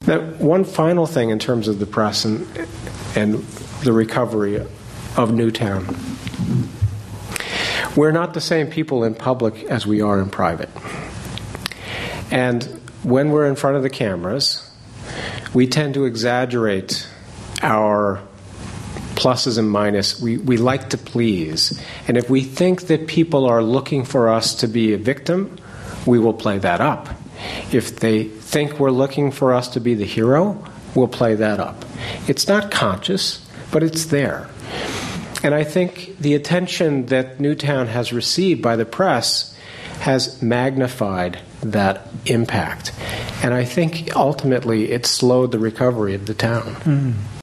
Now, one final thing in terms of the press and the recovery of Newtown. We're not the same people in public as we are in private. And when we're in front of the cameras, we tend to exaggerate our pluses and minuses. We like to please. And if we think that people are looking for us to be a victim, we will play that up. If they think we're looking for us to be the hero, we'll play that up. It's not conscious, but it's there. And I think the attention that Newtown has received by the press has magnified that impact. And I think ultimately it slowed the recovery of the town.